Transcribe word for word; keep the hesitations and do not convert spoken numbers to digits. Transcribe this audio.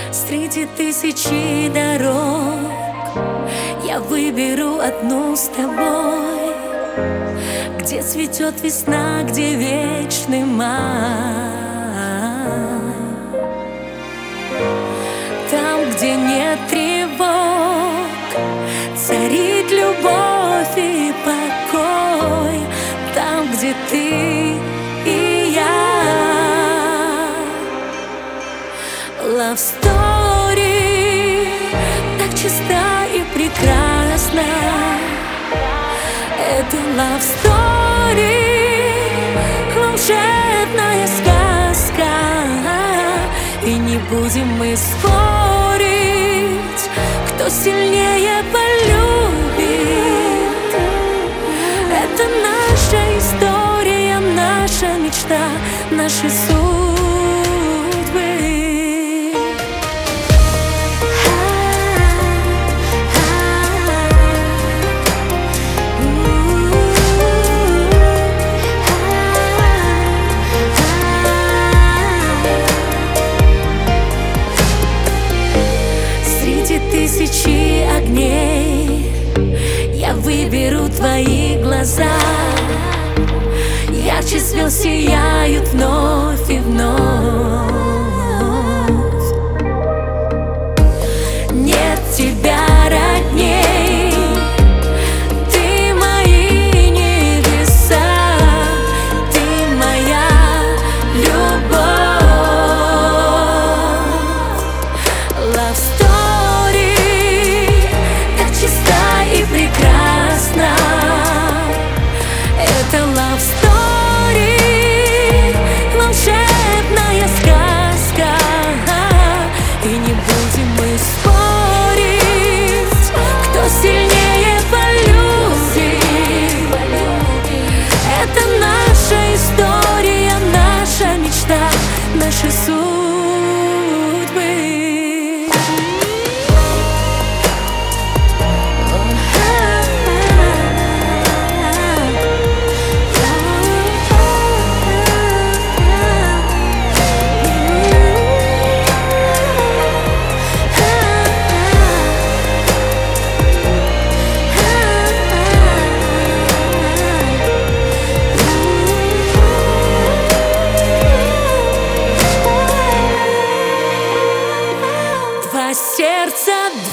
Среди тысячи дорог я выберу одну с тобой, где цветет весна, где вечный май. Там, где нет тревог, царит любовь и покой. Там, где ты и я. Love story так чиста и прекрасна. Это love story, волшебная сказка. И не будем мы спорить, кто сильнее полюбит. Это наша история, наша мечта, наши судьбы. Тысячи огней я выберу твои глаза. Ярче звезд сияют вновь и вновь. Нет тебя родней, ты мои небеса, ты моя любовь. Love story прекрасно. Это love story, волшебная сказка. И не будем мы спорить, кто сильнее полюбит. Это наша история, наша мечта, наши судьбы. Сердца